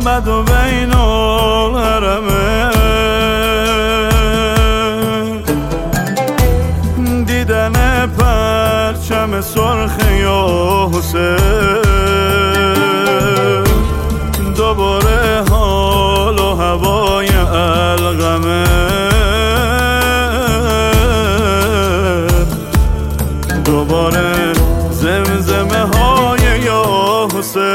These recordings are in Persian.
محمد و بین الحرمین. دیدن پرچم سرخ یا حسین، دوباره حال و هوای القمه، دوباره زمزمه های یا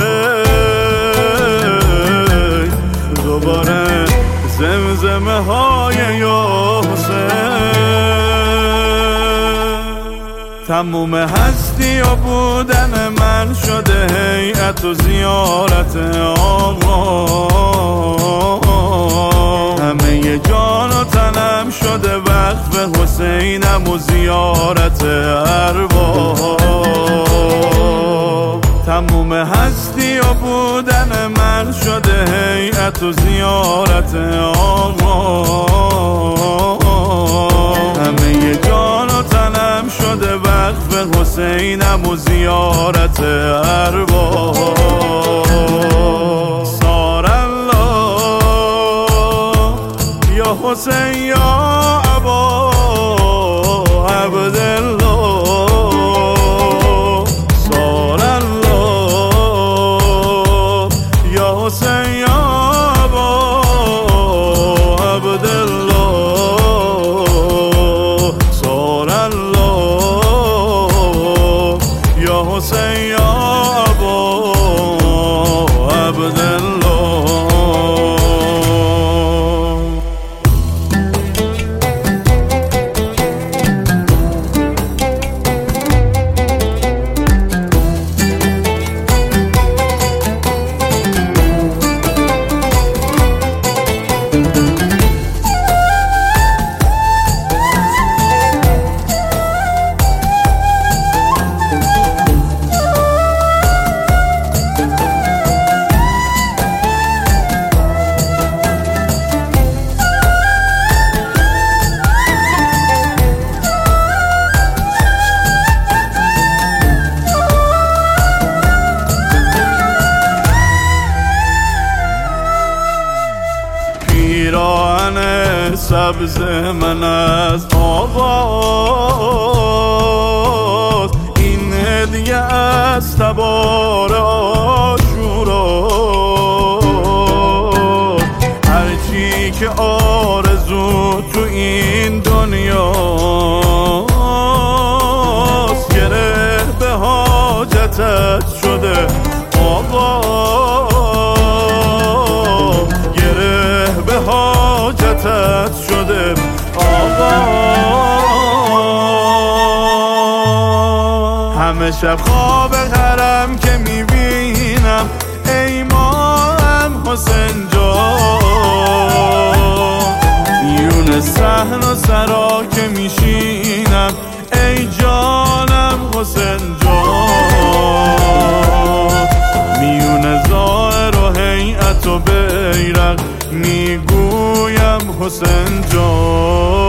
حسین، دوباره زمزمه های یا حسین. تموم هستی و بودن من شده هیئت و زیارت آقا، همه جان و تنم شده وقف حسینم و زیارت ارواح. تموم هستی و بودن من شده هیئت و زیارت آقا، همه جان و تنم شده وقف حسینم و زیارت ارواح. صار الله یا حسین یا ابا عبدالله، صار الله یا حسین یا ابا عبدالله، صار الله یا حسین یا ابا عبدالله. پیراهن سبز من از آغاز، این هدیه از تبار عاشورا، هرچی که آرزو تو این دنیاست، گره به حاجتت شده آقا، حاجتت شده آقا. همه شب خواب حرم که میبینم ای ماهم حسین جان، میون صحن و سرا که میشینم ای جانم حسین جان، میون ظاهر و هیئت و بیرق میگویم حسین جان.